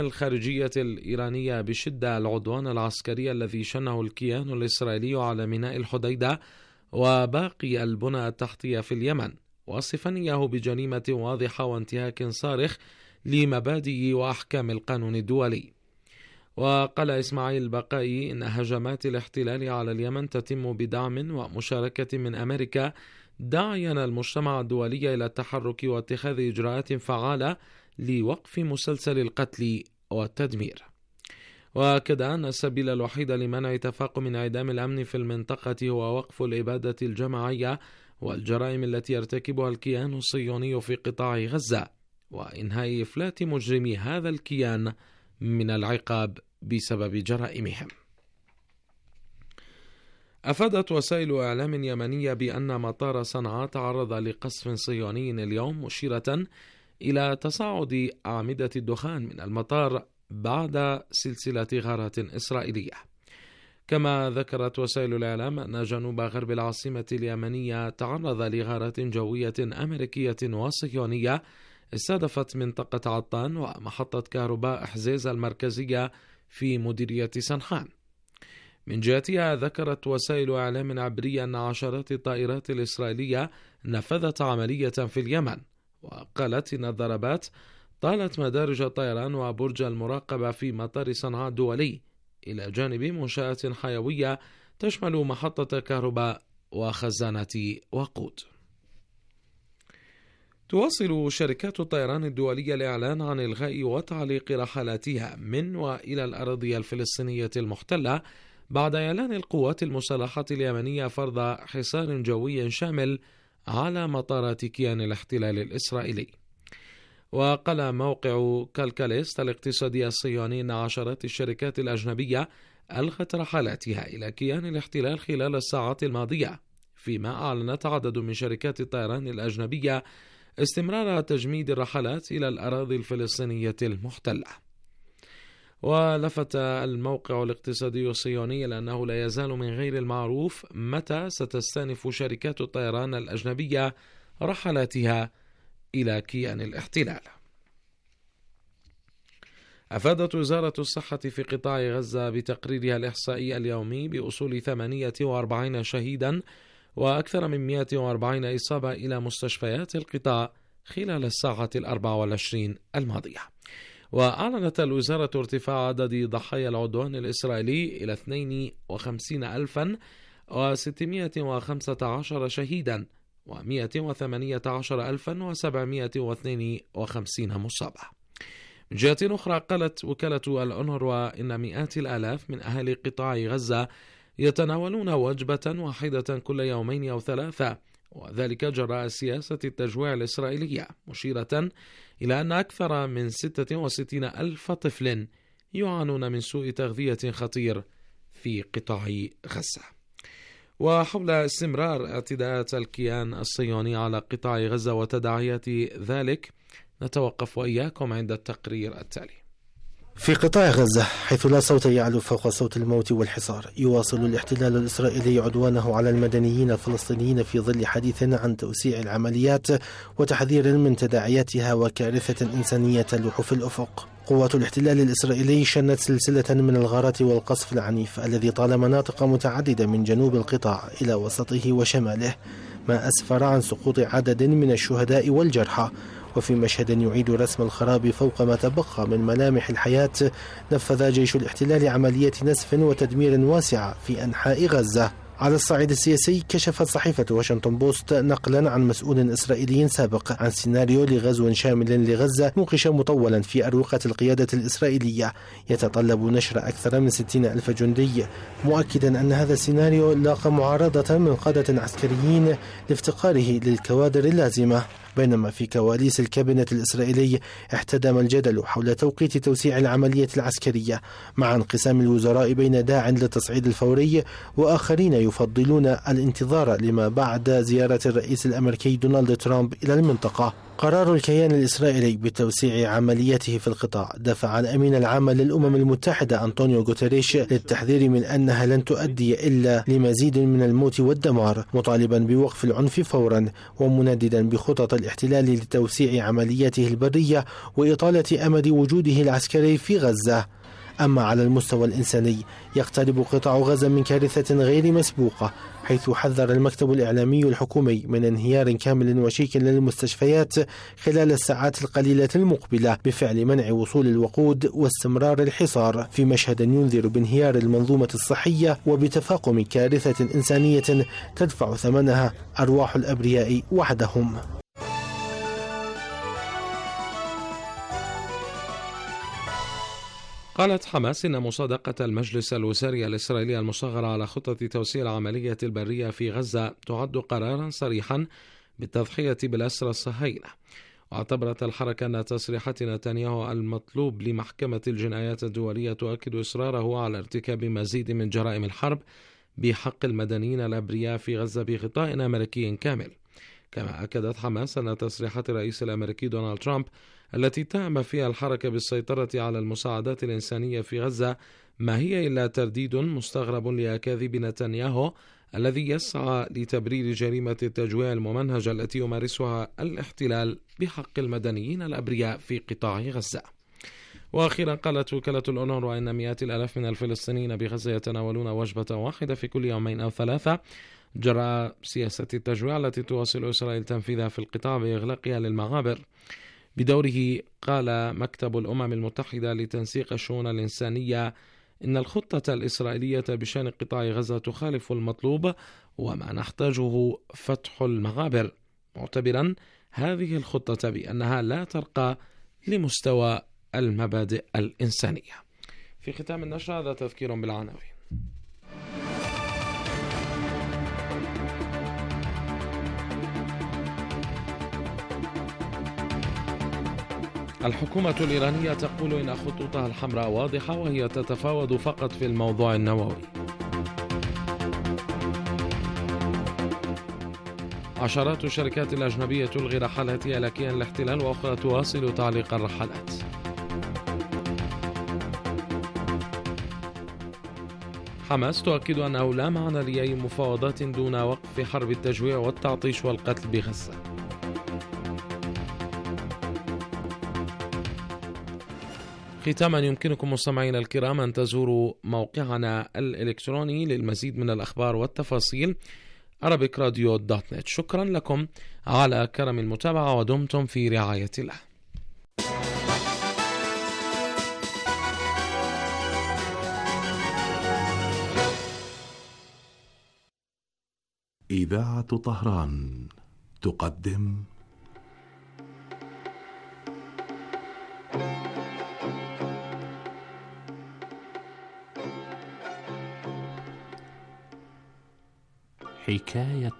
الخارجية الإيرانية بشدة العدوان العسكري الذي شنه الكيان الإسرائيلي على ميناء الحديدة وباقي البنى التحتية في اليمن، واصفا إياه بجريمة واضحة وانتهاك صارخ لمبادئ وأحكام القانون الدولي. وقال إسماعيل البقائي إن هجمات الاحتلال على اليمن تتم بدعم ومشاركة من أمريكا، داعيا المجتمع الدولي إلى التحرك واتخاذ إجراءات فعالة لوقف مسلسل القتل والتدمير. وأكد أن السبيل الوحيد لمنع تفاقم انعدام الأمن في المنطقة هو وقف الإبادة الجماعية والجرائم التي يرتكبها الكيان الصهيوني في قطاع غزة، وإنهاء إفلات مجرمي هذا الكيان من العقاب بسبب جرائمهم. أفادت وسائل إعلام يمنية بأن مطار صنعاء تعرض لقصف صهيوني اليوم، مشيرة إلى تصاعد أعمدة الدخان من المطار بعد سلسلة غارات إسرائيلية. كما ذكرت وسائل الإعلام أن جنوب غرب العاصمة اليمنية تعرض لغارات جوية أمريكية وصهيونية استهدفت منطقة عطان ومحطة كهرباء حزيز المركزية في مديرية سنحان. من جهتها ذكرت وسائل إعلام عبرية أن عشرات الطائرات الإسرائيلية نفذت عملية في اليمن، وقالت إن الضربات طالت مدارج الطيران وبرج المراقبة في مطار صنعاء الدولي، إلى جانب منشآت حيوية تشمل محطة كهرباء وخزانة وقود. تواصل شركات الطيران الدولية الإعلان عن إلغاء وتعليق رحلاتها من وإلى الأراضي الفلسطينية المحتلة بعد إعلان القوات المسلحة اليمنية فرض حصار جوي شامل على مطارات كيان الاحتلال الإسرائيلي. وقال موقع كالكاليست الاقتصادي الصهيوني أن عشرات الشركات الأجنبية ألغت رحلاتها إلى كيان الاحتلال خلال الساعات الماضية، فيما أعلنت عدد من شركات الطيران الأجنبية استمرار تجميد الرحلات إلى الأراضي الفلسطينية المحتلة. ولفت الموقع الاقتصادي الصهيوني لأنه لا يزال من غير المعروف متى ستستأنف شركات الطيران الأجنبية رحلاتها إلى كيان الاحتلال. أفادت وزارة الصحة في قطاع غزة بتقريرها الإحصائي اليومي بوصول 48 شهيدا وأكثر من 140 إصابة إلى مستشفيات القطاع خلال الساعة 24 الماضية. وأعلنت الوزارة ارتفاع عدد ضحايا العدوان الإسرائيلي إلى 52,615 شهيدا و118,752 مصابة. من جهة أخرى قالت وكالة الأونروا إن مئات الآلاف من أهالي قطاع غزة يتناولون وجبة واحدة كل يومين أو ثلاثة، وذلك جراء سياسة التجويع الإسرائيلية، مشيرة إلى أن أكثر من 66 ألف طفل يعانون من سوء تغذية خطير في قطاع غزة. وحول استمرار اعتداءات الكيان الصهيوني على قطاع غزة وتداعيات ذلك نتوقف وإياكم عند التقرير التالي. في قطاع غزة، حيث لا صوت يعلو فوق صوت الموت والحصار، يواصل الاحتلال الإسرائيلي عدوانه على المدنيين الفلسطينيين في ظل حديث عن توسيع العمليات وتحذير من تداعياتها وكارثة إنسانية تلوح في الأفق. قوات الاحتلال الإسرائيلي شنت سلسلة من الغارات والقصف العنيف الذي طال مناطق متعددة من جنوب القطاع إلى وسطه وشماله، ما أسفر عن سقوط عدد من الشهداء والجرحى. وفي مشهد يعيد رسم الخراب فوق ما تبقى من ملامح الحياة، نفذ جيش الاحتلال عملية نسف وتدمير واسعة في أنحاء غزة. على الصعيد السياسي، كشفت صحيفة واشنطن بوست نقلا عن مسؤول إسرائيلي سابق عن سيناريو لغزو شامل لغزة نوقش مطولا في أروقة القيادة الإسرائيلية يتطلب نشر أكثر من 60 ألف جندي، مؤكدا أن هذا السيناريو لاقى معارضة من قادة عسكريين لافتقاره للكوادر اللازمة. بينما في كواليس الكابينت الإسرائيلي احتدم الجدل حول توقيت توسيع العملية العسكرية، مع انقسام الوزراء بين داع للتصعيد الفوري وآخرين يفضلون الانتظار لما بعد زيارة الرئيس الأمريكي دونالد ترامب إلى المنطقة. قرار الكيان الإسرائيلي بتوسيع عملياته في القطاع دفع الأمين العام للأمم المتحدة أنطونيو غوتيريش للتحذير من أنها لن تؤدي إلا لمزيد من الموت والدمار، مطالبا بوقف العنف فورا ومنددا بخطط الاحتلال لتوسيع عملياته البرية وإطالة أمد وجوده العسكري في غزة. أما على المستوى الإنساني يقترب قطاع غزة من كارثة غير مسبوقة، حيث حذر المكتب الإعلامي الحكومي من انهيار كامل وشيك للمستشفيات خلال الساعات القليلة المقبلة بفعل منع وصول الوقود واستمرار الحصار، في مشهد ينذر بانهيار المنظومة الصحية وبتفاقم كارثة إنسانية تدفع ثمنها أرواح الأبرياء وحدهم. قالت حماس إن مصادقة المجلس الوزاري الإسرائيلي المصغر على خطة توسيع العملية البرية في غزة تعد قرارا صريحا بالتضحية بالأسرى الصهاينة. واعتبرت الحركة أن تصريحات نتنياهو المطلوب لمحكمة الجنايات الدولية تؤكد إصراره على ارتكاب مزيد من جرائم الحرب بحق المدنيين الأبرياء في غزة بغطاء أمريكي كامل. كما أكدت حماس أن تصريحات الرئيس الأمريكي دونالد ترامب التي تأمل فيها الحركة بالسيطرة على المساعدات الإنسانية في غزة ما هي إلا ترديد مستغرب لأكاذيب نتنياهو الذي يسعى لتبرير جريمة التجويع الممنهجة التي يمارسها الاحتلال بحق المدنيين الأبرياء في قطاع غزة. وأخيرا قالت وكالة الأونروا إن مئات الآلاف من الفلسطينيين بغزة يتناولون وجبة واحدة في كل يومين أو ثلاثة جراء سياسة التجويع التي تواصل إسرائيل تنفيذها في القطاع بإغلاقها للمغابر. بدوره قال مكتب الأمم المتحدة لتنسيق الشؤون الإنسانية إن الخطة الإسرائيلية بشأن قطاع غزة تخالف المطلوب وما نحتاجه فتح المغابر، معتبرا هذه الخطة بأنها لا ترقى لمستوى المبادئ الإنسانية. في ختام النشرة هذا تذكير بالعناوين. الحكومة الإيرانية تقول إن خطوطها الحمراء واضحة وهي تتفاوض فقط في الموضوع النووي. عشرات الشركات الأجنبية تلغي رحلاتها إلى كيان الاحتلال وأخرى تواصل تعليق الرحلات. حماس تؤكد أنه لا معنى لأي مفاوضات دون وقف حرب التجويع والتعطيش والقتل بغزة. ختاما يمكنكم مستمعينا الكرام أن تزوروا موقعنا الإلكتروني للمزيد من الأخبار والتفاصيل arabicradio.net. شكرا لكم على كرم المتابعة ودمتم في رعاية الله. إذاعة طهران تقدم حكاية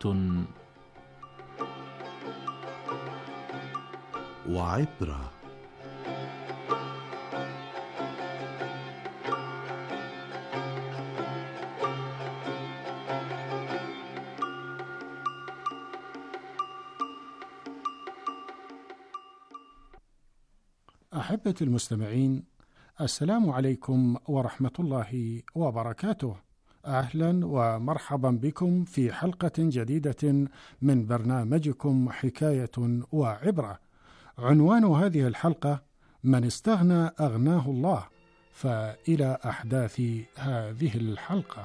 وعبرة. أحبة المستمعين، السلام عليكم ورحمة الله وبركاته. أهلا ومرحبا بكم في حلقة جديدة من برنامجكم حكاية وعبرة. عنوان هذه الحلقة: من استغنى أغناه الله. فإلى أحداث هذه الحلقة.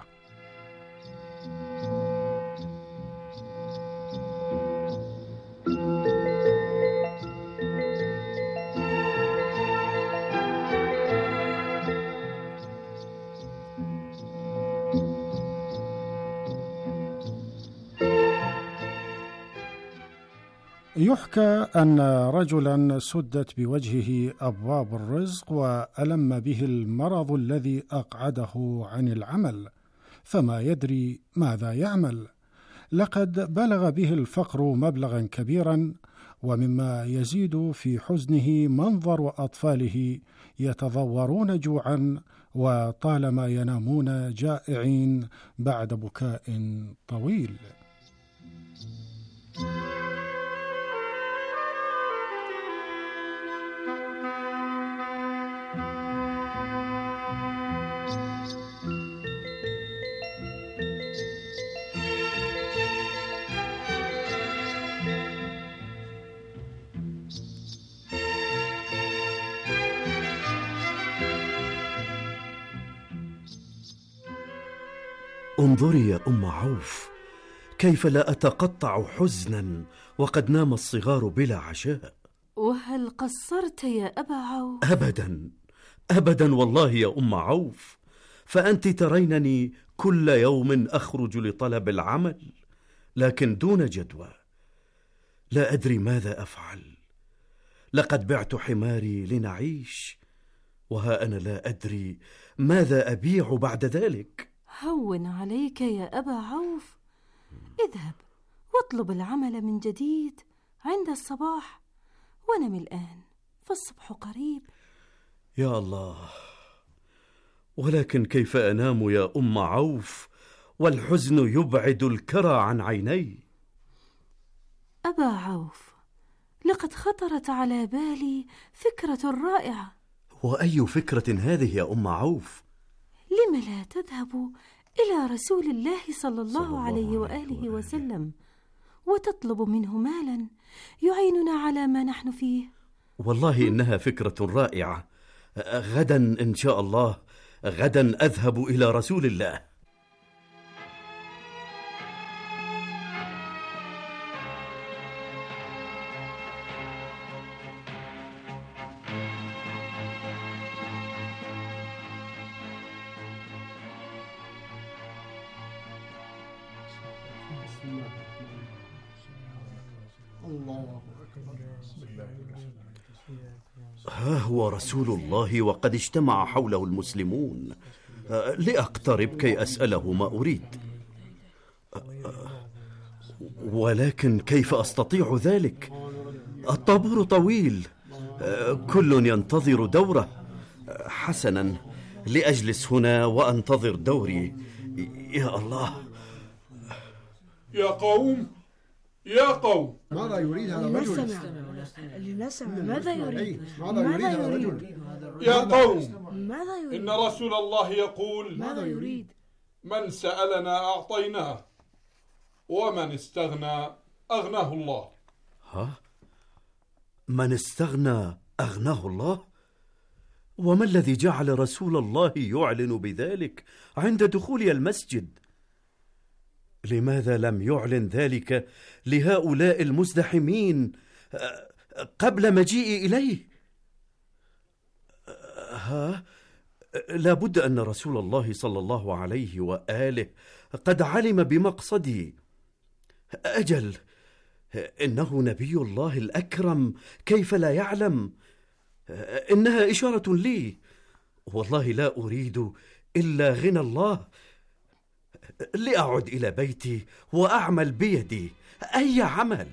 يحكى أن رجلا سدت بوجهه أبواب الرزق وألم به المرض الذي أقعده عن العمل، فما يدري ماذا يعمل. لقد بلغ به الفقر مبلغا كبيرا، ومما يزيد في حزنه منظر أطفاله يتضورون جوعا وطالما ينامون جائعين بعد بكاء طويل. انظري يا أم عوف، كيف لا أتقطع حزنا وقد نام الصغار بلا عشاء. وهل قصرت يا أبا عوف؟ أبدا أبدا والله يا أم عوف، فأنت ترينني كل يوم أخرج لطلب العمل، لكن دون جدوى. لا أدري ماذا أفعل. لقد بعت حماري لنعيش، وها أنا لا أدري ماذا أبيع بعد ذلك. هون عليك يا أبا عوف، اذهب واطلب العمل من جديد عند الصباح، ونم الآن فالصبح قريب. يا الله، ولكن كيف أنام يا أم عوف والحزن يبعد الكرى عن عيني؟ أبا عوف، لقد خطرت على بالي فكرة رائعة. وأي فكرة هذه يا أم عوف؟ لم لا تذهب إلى رسول الله صلى الله عليه وآله وسلم وتطلب منه مالا يعيننا على ما نحن فيه؟ والله إنها فكرة رائعة. غدا إن شاء الله، غدا أذهب إلى رسول الله. ها هو رسول الله وقد اجتمع حوله المسلمون. لأقترب كي أسأله ما أريد، ولكن كيف أستطيع ذلك؟ الطابور طويل، كل ينتظر دوره. حسنا، لأجلس هنا وأنتظر دوري. يا الله. يا قوم يا قوم، ماذا يريد هذا الرجل؟ لنسمع ماذا يريد؟ ماذا يريد هذا الرجل؟ يا قوم، ماذا يريد؟ إن رسول الله يقول: ماذا يريد؟ من سألنا أعطيناه، ومن استغنى أغناه الله. ها؟ من استغنى أغناه الله؟ وما الذي جعل رسول الله يعلن بذلك عند دخول المسجد؟ لماذا لم يعلن ذلك لهؤلاء المزدحمين قبل مجيئي إليه؟ لابد أن رسول الله صلى الله عليه وآله قد علم بمقصدي. أجل، إنه نبي الله الأكرم، كيف لا يعلم؟ إنها إشارة لي. والله لا أريد إلا غنى الله. لأعد إلى بيتي وأعمل بيدي أي عمل.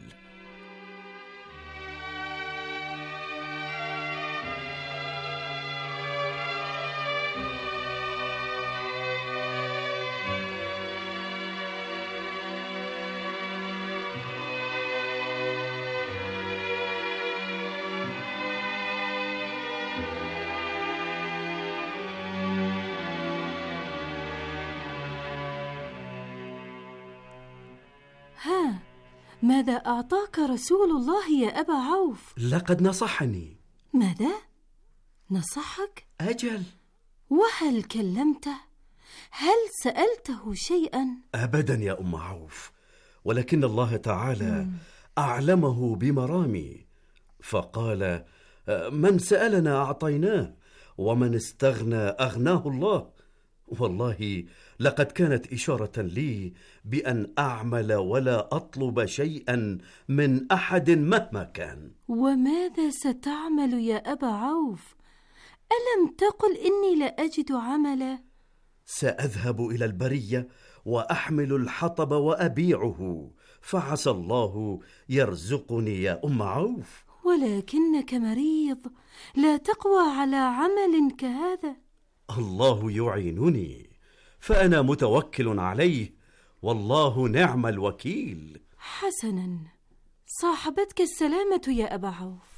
ماذا أعطاك رسول الله يا أبا عوف؟ لقد نصحني. ماذا؟ نصحك؟ أجل. وهل كلمته؟ هل سألته شيئا؟ أبدا يا أم عوف، ولكن الله تعالى أعلمه بمرامي، فقال: من سألنا أعطيناه، ومن استغنى أغناه الله. والله لقد كانت إشارة لي بأن أعمل ولا أطلب شيئا من أحد مهما كان. وماذا ستعمل يا أبا عوف؟ ألم تقل إني لا أجد عملا؟ سأذهب إلى البرية وأحمل الحطب وأبيعه، فعسى الله يرزقني يا أم عوف. ولكنك مريض، لا تقوى على عمل كهذا. الله يعينني، فأنا متوكل عليه، والله نعم الوكيل. حسنا، صاحبتك السلامة يا أبا عوف.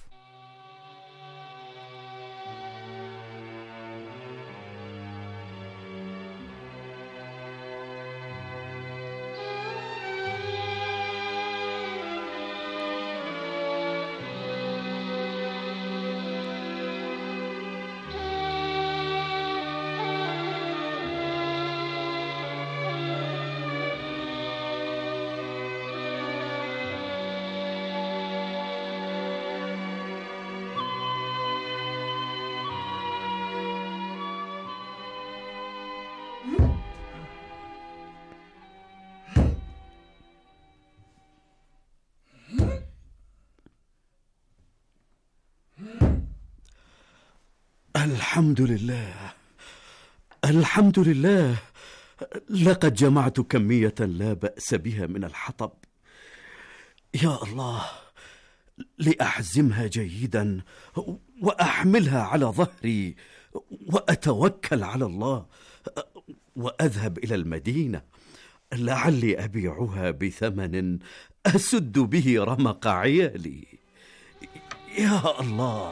الحمد لله، الحمد لله، لقد جمعت كمية لا بأس بها من الحطب. يا الله، لأحزمها جيدا وأحملها على ظهري وأتوكل على الله وأذهب إلى المدينة، لعلي أبيعها بثمن أسد به رمق عيالي. يا الله.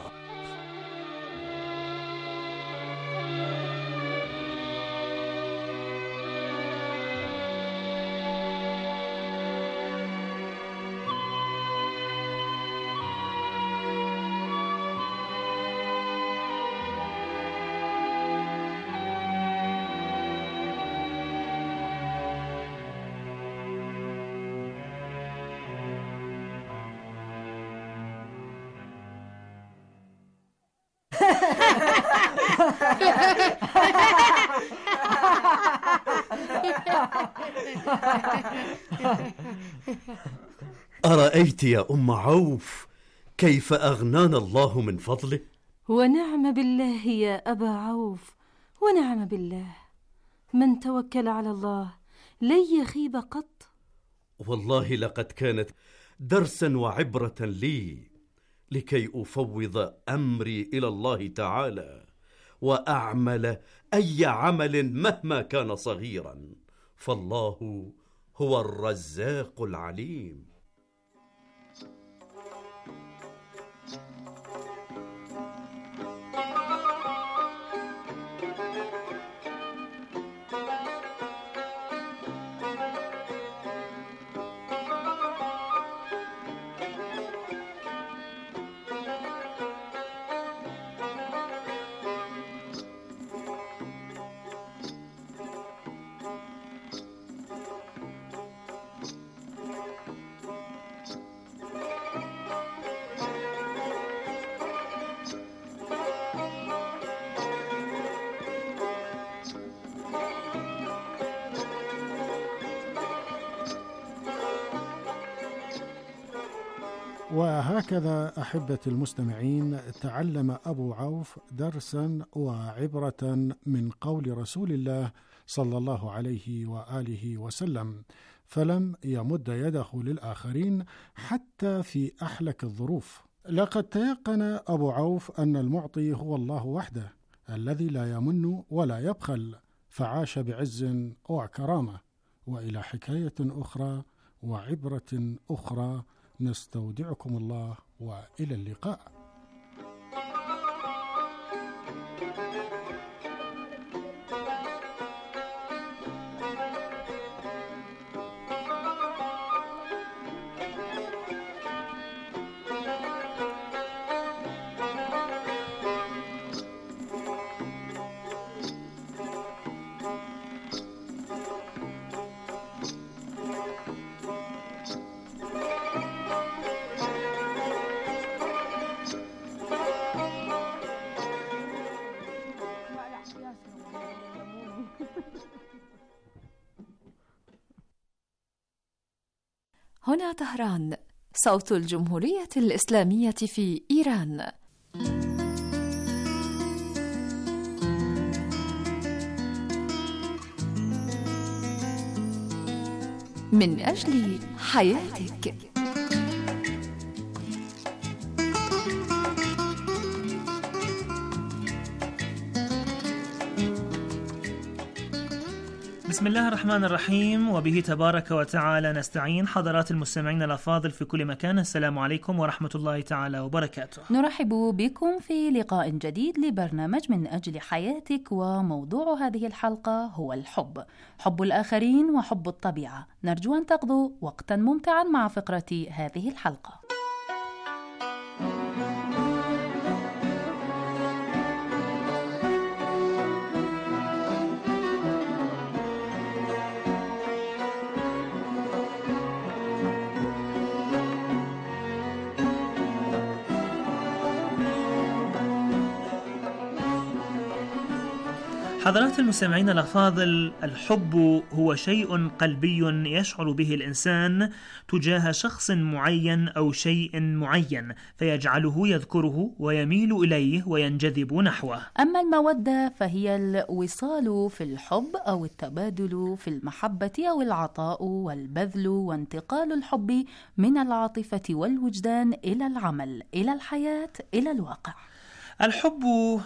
أرأيت يا أم عوف كيف أغنانا الله من فضله؟ ونعم بالله يا أبا عوف، ونعم بالله. من توكل على الله لن يخيب قط. والله لقد كانت درسا وعبرة لي لكي أفوض أمري إلى الله تعالى وأعمل أي عمل مهما كان صغيرا، فالله هو الرزاق العليم. وهكذا أحبة المستمعين تعلم أبو عوف درسا وعبرة من قول رسول الله صلى الله عليه وآله وسلم، فلم يمد يده للآخرين حتى في أحلك الظروف. لقد تيقن أبو عوف أن المعطي هو الله وحده الذي لا يمن ولا يبخل، فعاش بعز وكرامة. وإلى حكاية أخرى وعبرة أخرى نستودعكم الله، وإلى اللقاء. هنا طهران، صوت الجمهورية الإسلامية في إيران. من أجل حياتك. بسم الله الرحمن الرحيم، وبه تبارك وتعالى نستعين. حضرات المستمعين الأفاضل في كل مكان، السلام عليكم ورحمة الله تعالى وبركاته. نرحب بكم في لقاء جديد لبرنامج من أجل حياتك، وموضوع هذه الحلقة هو الحب، حب الآخرين وحب الطبيعة. نرجو أن تقضوا وقتا ممتعا مع فقرة هذه الحلقة. حضرات المستمعين الأفاضل، الحب هو شيء قلبي يشعر به الإنسان تجاه شخص معين أو شيء معين، فيجعله يذكره ويميل إليه وينجذب نحوه. أما المودة فهي الوصال في الحب أو التبادل في المحبة أو العطاء والبذل وانتقال الحب من العاطفة والوجدان إلى العمل، إلى الحياة، إلى الواقع. الحب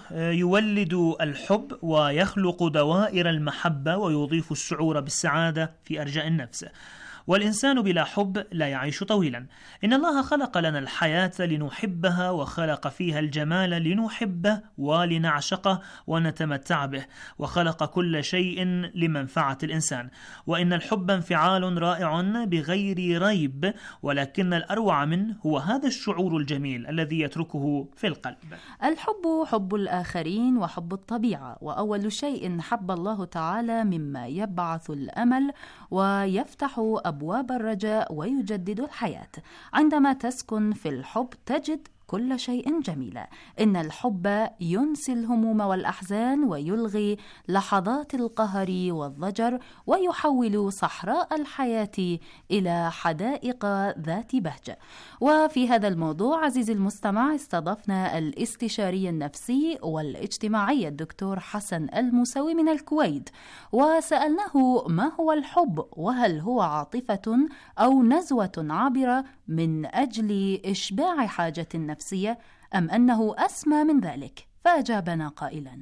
يولد الحب ويخلق دوائر المحبة ويضيف الشعور بالسعادة في أرجاء النفس. والإنسان بلا حب لا يعيش طويلا. إن الله خلق لنا الحياة لنحبها، وخلق فيها الجمال لنحبه ولنعشقه ونتمتع به، وخلق كل شيء لمنفعة الإنسان. وإن الحب انفعال رائع بغير ريب، ولكن الأروع منه هو هذا الشعور الجميل الذي يتركه في القلب. الحب حب الآخرين وحب الطبيعة، وأول شيء حب الله تعالى مما يبعث الأمل ويفتح أبواب الرجاء ويجدد الحياة. عندما تسكن في الحب تجد كل شيء جميلا. إن الحب ينسي الهموم والأحزان ويلغي لحظات القهر والضجر، ويحول صحراء الحياة إلى حدائق ذات بهجة. وفي هذا الموضوع عزيزي المستمع استضفنا الاستشاري النفسي والاجتماعي الدكتور حسن الموسوي من الكويت، وسألناه ما هو الحب، وهل هو عاطفة أو نزوة عابرة من أجل إشباع حاجة النفسية أم أنه أسمى من ذلك؟ فأجابنا قائلا: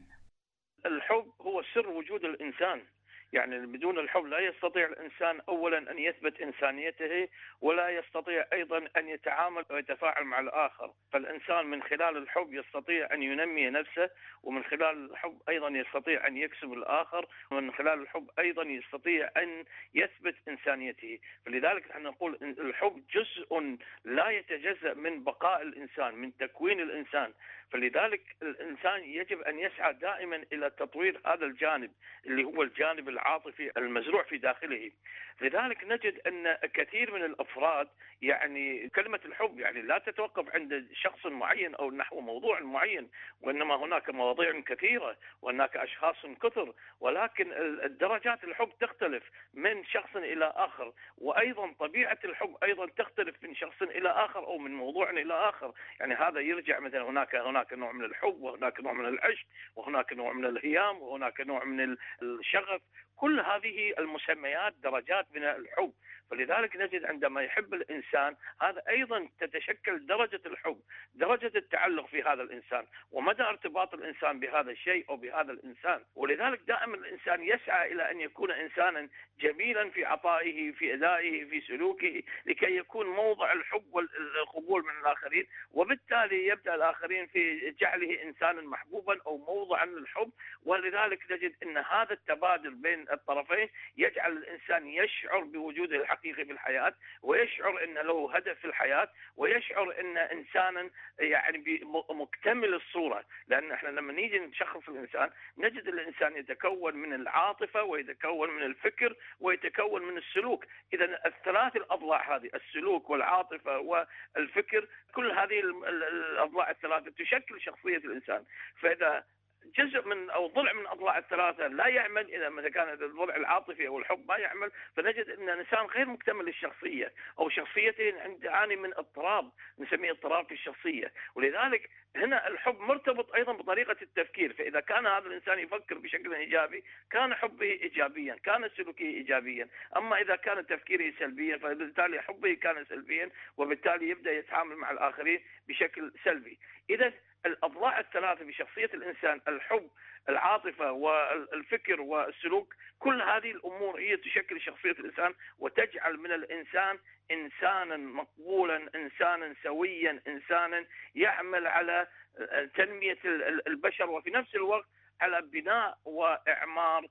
الحب هو سر وجود الإنسان. يعني بدون الحب لا يستطيع الإنسان أولا أن يثبت إنسانيته، ولا يستطيع أيضا أن يتعامل ويتفاعل مع الآخر. فالإنسان من خلال الحب يستطيع أن ينمي نفسه، ومن خلال الحب أيضا يستطيع أن يكسب الآخر، ومن خلال الحب أيضا يستطيع أن يثبت إنسانيته. فلذلك نحن نقول إن الحب جزء لا يتجزأ من بقاء الإنسان، من تكوين الإنسان. فلذلك الإنسان يجب أن يسعى دائما إلى تطوير هذا الجانب اللي هو الجانب العاطفي المزروع في داخله. لذلك نجد أن كثير من الأفراد يعني كلمة الحب يعني لا تتوقف عند شخص معين أو نحو موضوع معين، وإنما هناك مواضيع كثيرة وهناك أشخاص كثر، ولكن درجات الحب تختلف من شخص إلى آخر، وأيضا طبيعة الحب أيضا تختلف من شخص إلى آخر أو من موضوع إلى آخر. يعني هذا يرجع مثلا هناك نوع من الحب، وهناك نوع من العشق، وهناك نوع من الهيام، وهناك نوع من الشغف. كل هذه المسميات درجات من الحب. فلذلك نجد عندما يحب الإنسان هذا أيضا تتشكل درجة الحب، درجة التعلق في هذا الإنسان، ومدى ارتباط الإنسان بهذا الشيء أو بهذا الإنسان. ولذلك دائما الإنسان يسعى إلى أن يكون إنسانا جميلا في عطائه، في أدائه، في سلوكه، لكي يكون موضع الحب والقبول من الآخرين، وبالتالي يبدأ الآخرين في جعله إنسانا محبوبا أو موضعا للحب. ولذلك نجد أن هذا التبادل بين الطرفين يجعل الإنسان يشعر بوجوده الحقيقي في الحياة، ويشعر أن له هدف في الحياة، ويشعر أن إنسانا يعني مكتمل الصورة. لأن احنا لما نيجي نشخص الإنسان نجد الإنسان يتكون من العاطفة، ويتكون من الفكر، ويتكون من السلوك. إذا الثلاث الأضلاع هذه، السلوك والعاطفة والفكر، كل هذه الأضلاع الثلاثة تشكل شخصية الإنسان. فإذا جزء من أو ضلع من أضلاع الثلاثة لا يعمل، إذا كان الضلع العاطفي أو الحب ما يعمل، فنجد أن الإنسان غير مكتمل الشخصية، أو شخصيته يعاني من اضطراب، نسميه اضطراب في الشخصية. ولذلك هنا الحب مرتبط أيضا بطريقة التفكير. فإذا كان هذا الإنسان يفكر بشكل إيجابي كان حبه إيجابيا، كان سلوكه إيجابيا. أما إذا كان تفكيره سلبيا فبالتالي حبه كان سلبيا، وبالتالي يبدأ يتعامل مع الآخرين بشكل سلبي. إذا الأضلاع الثلاثة بشخصية الإنسان، الحب، العاطفة، والفكر، والسلوك، كل هذه الأمور هي تشكل شخصية الإنسان، وتجعل من الإنسان إنسانا مقبولا، إنسانا سويا، إنسانا يعمل على تنمية البشر، وفي نفس الوقت على بناء وإعمار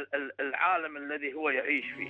العالم الذي هو يعيش فيه.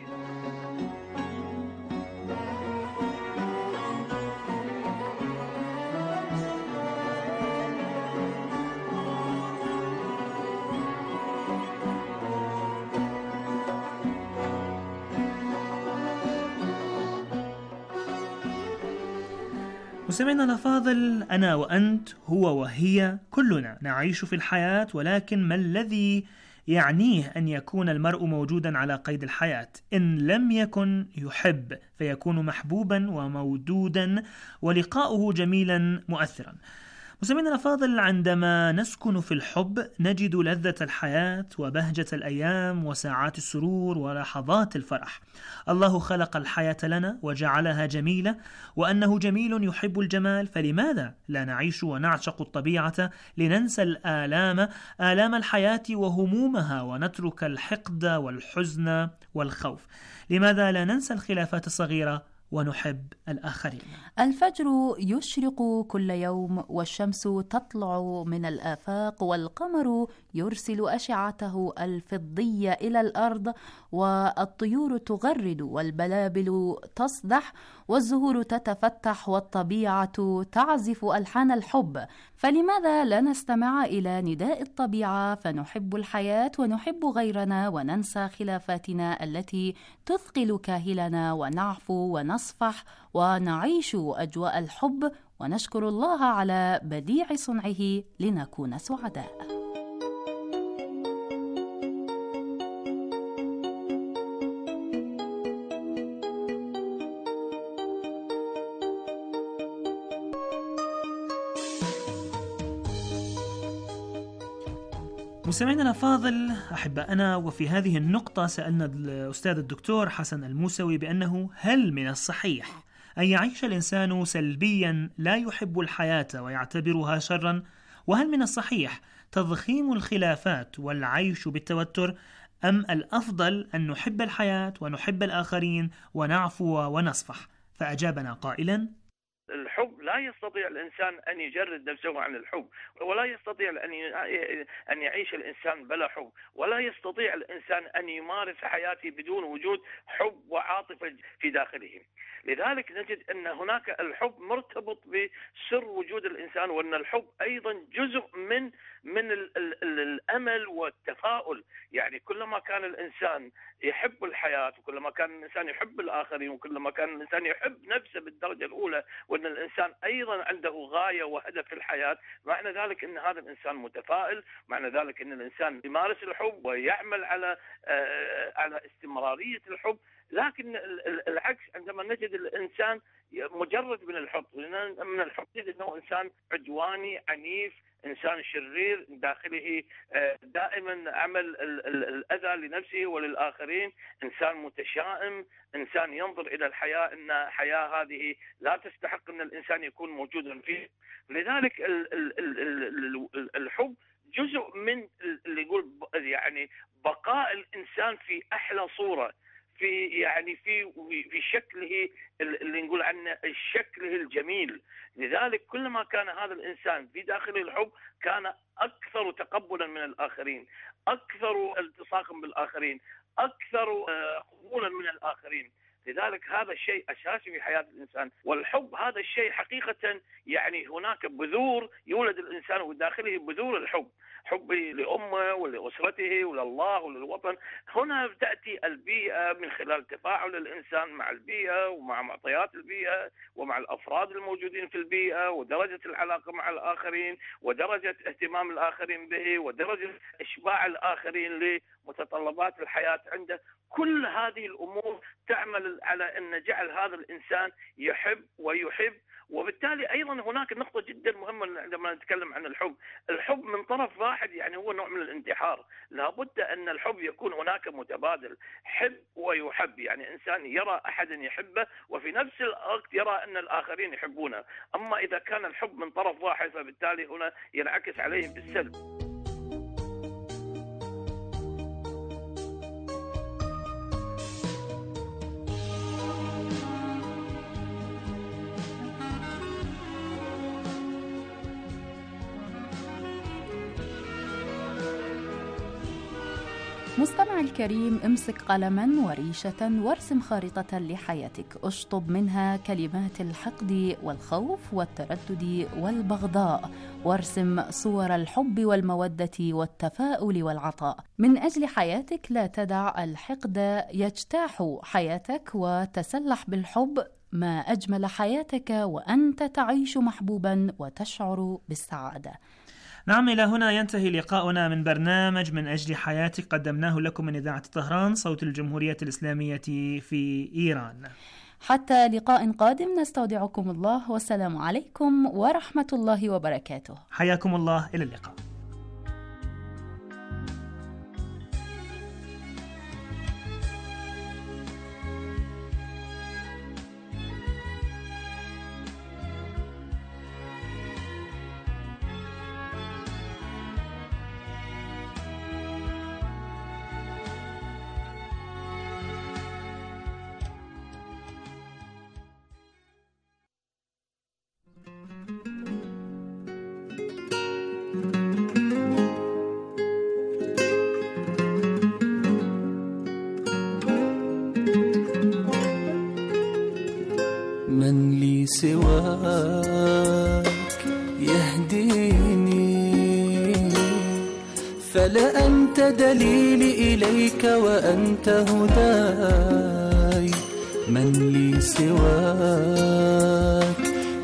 مستمعينا الأفاضل، أنا وأنت، هو وهي، كلنا نعيش في الحياة، ولكن ما الذي يعنيه أن يكون المرء موجودا على قيد الحياة. إن لم يكن يحب فيكون محبوبا ومودودا ولقاؤه جميلا مؤثرا. مسلمين الأفاضل، عندما نسكن في الحب نجد لذة الحياة وبهجة الأيام وساعات السرور ولحظات الفرح. الله خلق الحياة لنا وجعلها جميلة، وأنه جميل يحب الجمال، فلماذا لا نعيش ونعشق الطبيعة لننسى آلام الحياة وهمومها ونترك الحقد والحزن والخوف؟ لماذا لا ننسى الخلافات الصغيرة ونحب الآخرين؟ الفجر يشرق كل يوم، والشمس تطلع من الآفاق، والقمر يرسل أشعته الفضية إلى الأرض، والطيور تغرد والبلابل تصدح، والزهور تتفتح، والطبيعة تعزف ألحان الحب. فلماذا لا نستمع إلى نداء الطبيعة فنحب الحياة ونحب غيرنا وننسى خلافاتنا التي تثقل كاهلنا، ونعفو ونصفح ونعيش أجواء الحب، ونشكر الله على بديع صنعه لنكون سعداء. مستمعينا الأفاضل، أحبائنا، وفي هذه النقطة سألنا الأستاذ الدكتور حسن الموسوي بأنه هل من الصحيح أن يعيش الإنسان سلبيا لا يحب الحياة ويعتبرها شرا؟ وهل من الصحيح تضخيم الخلافات والعيش بالتوتر، أم الأفضل أن نحب الحياة ونحب الآخرين ونعفو ونصفح؟ فأجابنا قائلا: الحب لا يستطيع الإنسان أن يجرد نفسه عن الحب، ولا يستطيع أن يعيش الإنسان بلا حب، ولا يستطيع الإنسان أن يمارس حياته بدون وجود حب وعاطفة في داخله. لذلك نجد أن هناك الحب مرتبط بسر وجود الإنسان، وأن الحب أيضا جزء من الأمل والتفاؤل. يعني كلما كان الإنسان يحب الحياة، وكلما كان الإنسان يحب الآخرين، وكلما كان الإنسان يحب نفسه بالدرجة الأولى، وأن الإنسان أيضا عنده غاية وهدف في الحياة، معنى ذلك أن هذا الإنسان متفائل، معنى ذلك أن الإنسان يمارس الحب ويعمل على استمرارية الحب. لكن العكس، عندما نجد الإنسان مجرد من الحب نجد أنه إنسان عدواني عنيف، إنسان شرير داخله دائما عمل الأذى لنفسه وللآخرين، إنسان متشائم، إنسان ينظر إلى الحياة أن الحياة هذه لا تستحق أن الإنسان يكون موجودا فيه. لذلك الحب جزء من اللي يقول يعني بقاء الإنسان في أحلى صورة، في شكله اللي نقول عنه شكله الجميل. لذلك كلما كان هذا الإنسان في داخله الحب كان أكثر تقبلا من الآخرين، أكثر التصاقا بالآخرين، أكثر قبولا من الآخرين. لذلك هذا الشيء أساسي في حياة الإنسان، والحب هذا الشيء حقيقة يعني هناك بذور يولد الإنسان وداخله بذور الحب، حب لأمه ولأسرته ولله وللوطن. هنا تأتي البيئة من خلال تفاعل الإنسان مع البيئة ومع معطيات البيئة ومع الأفراد الموجودين في البيئة، ودرجة العلاقة مع الآخرين، ودرجة اهتمام الآخرين به، ودرجة إشباع الآخرين لمتطلبات الحياة عنده. كل هذه الأمور تعمل على أن جعل هذا الإنسان يحب ويحب. وبالتالي أيضا هناك نقطة جدا مهمة عندما نتكلم عن الحب. الحب من طرف واحد يعني هو نوع من الانتحار، لابد أن الحب يكون هناك متبادل، حب ويحب، يعني إنسان يرى أحدا يحبه وفي نفس الوقت يرى أن الآخرين يحبونه. أما إذا كان الحب من طرف واحد فبالتالي هنا ينعكس عليه بالسلب. مستمع الكريم، امسك قلما وريشة وارسم خارطة لحياتك، اشطب منها كلمات الحقد والخوف والتردد والبغضاء، وارسم صور الحب والمودة والتفاؤل والعطاء. من أجل حياتك لا تدع الحقد يجتاح حياتك، وتسلح بالحب. ما أجمل حياتك وأنت تعيش محبوبا وتشعر بالسعادة. نعم، إلى هنا ينتهي لقاؤنا من برنامج من أجل حياتك، قدمناه لكم من إذاعة طهران صوت الجمهورية الإسلامية في إيران. حتى لقاء قادم نستودعكم الله، والسلام عليكم ورحمة الله وبركاته. حياكم الله، إلى اللقاء. من لي سواك يهديني، فلا أنت دليلي إليك وأنت هداي. من لي سواك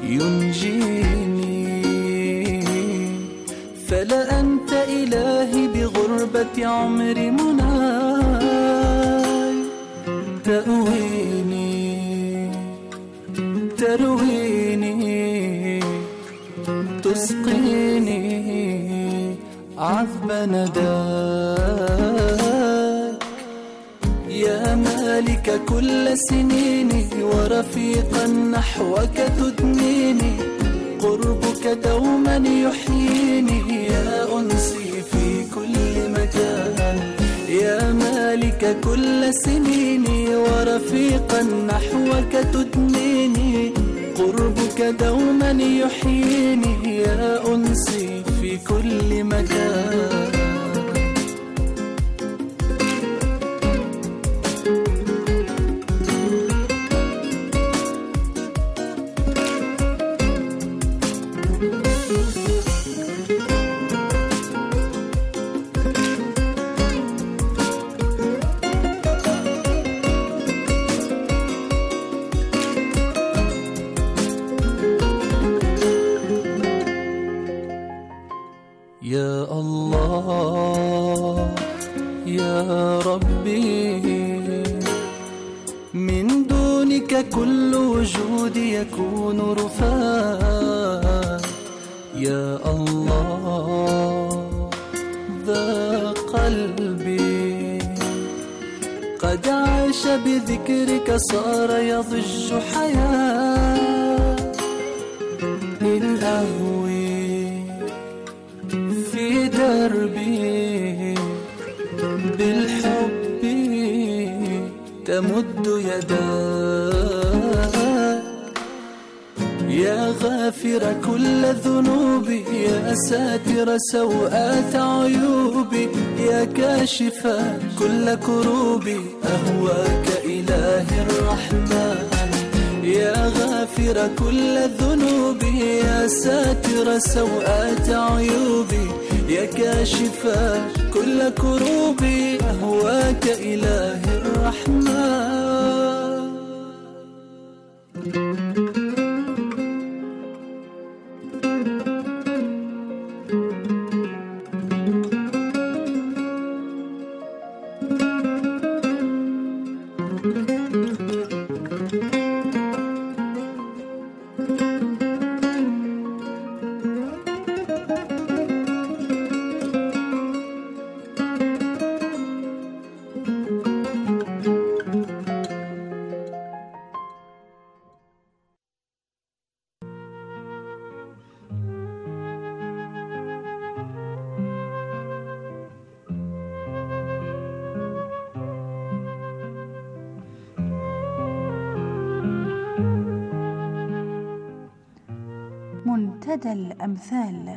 ينجيني، فلا أنت إلهي بغربة عمري مناي. ترويني تسقيني عذب نداك، يا مالك كل سنيني ورفيقا نحوك تدنيني. قربك دوما يحييني يا أنسي في كل مكان، يا مالك كل سنيني ورفيقا نحوك تدنيني. قربك دوما يحييني يا أنسي في كل مكان. يا الله يا ربي، من دونك كل وجودي يكون رفات. يا الله ذا قلبي قد عاش بذكرك، صار يضج حياة. إن أهوي في دربي بالحب تمد يداك، يا غافر كل ذنوبي، يا ساتر سوءات عيوبي، يا كاشف كل كروبي. أهواك إلهي الرحمن، يا غافر كل ذنوبي، يا ساتر سوءات عيوبي، يا كاشف كل كروبي. أهواك إلهي الرحمن. منتدى الأمثال.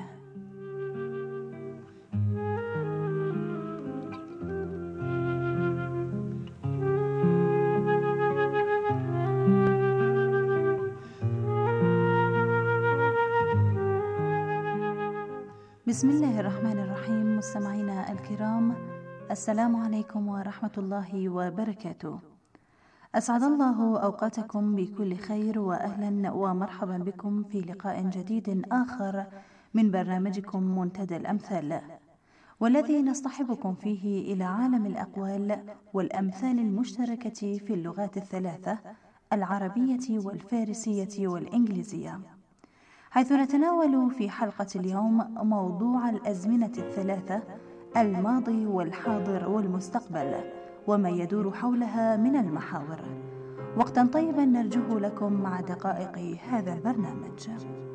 بسم الله الرحمن الرحيم. مستمعينا الكرام، السلام عليكم ورحمة الله وبركاته. أسعد الله أوقاتكم بكل خير، وأهلا ومرحبا بكم في لقاء جديد آخر من برنامجكم منتدى الأمثال، والذي نصطحبكم فيه إلى عالم الأقوال والأمثال المشتركة في اللغات الثلاثة العربية والفارسية والإنجليزية، حيث نتناول في حلقة اليوم موضوع الأزمنة الثلاثة: الماضي والحاضر والمستقبل، وما يدور حولها من المحاور. وقتا طيبا نرجوه لكم مع دقائق هذا البرنامج.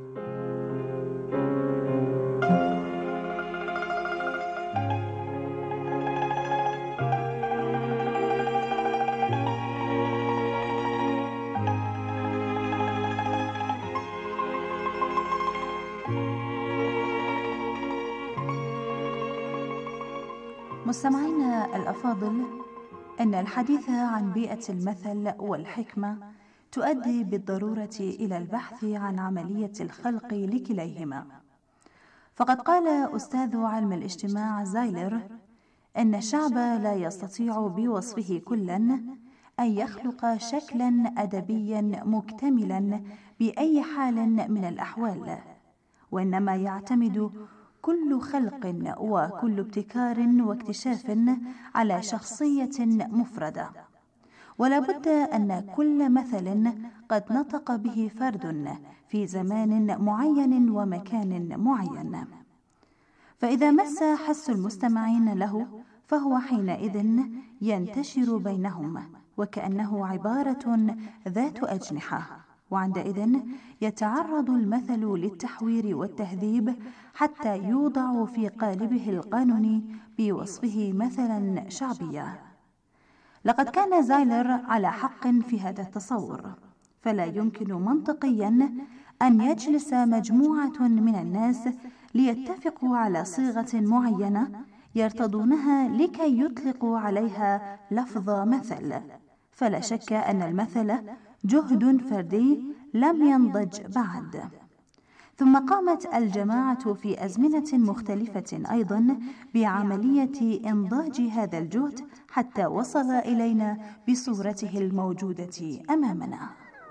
مستمعينا الأفاضل، إن الحديث عن بيئة المثل والحكمة تؤدي بالضرورة إلى البحث عن عملية الخلق لكليهما. فقد قال أستاذ علم الاجتماع زايلر إن الشعب لا يستطيع بوصفه كلا أن يخلق شكلا أدبيا مكتملا بأي حال من الأحوال، وإنما يعتمد كل خلق وكل ابتكار واكتشاف على شخصية مفردة، ولا بد أن كل مثل قد نطق به فرد في زمان معين ومكان معين، فإذا مس حس المستمعين له فهو حينئذ ينتشر بينهم وكأنه عبارة ذات أجنحة، وعندئذ يتعرض المثل للتحوير والتهذيب حتى يوضع في قالبه القانوني بوصفه مثلا شعبيا. لقد كان زايلر على حق في هذا التصور، فلا يمكن منطقيا أن يجلس مجموعة من الناس ليتفقوا على صيغة معينة يرتضونها لكي يطلقوا عليها لفظ مثل، فلا شك أن المثل جهد فردي لم ينضج بعد. ثم قامت الجماعة في أزمنة مختلفة أيضا بعملية إنضاج هذا الجهد حتى وصل إلينا بصورته الموجودة أمامنا.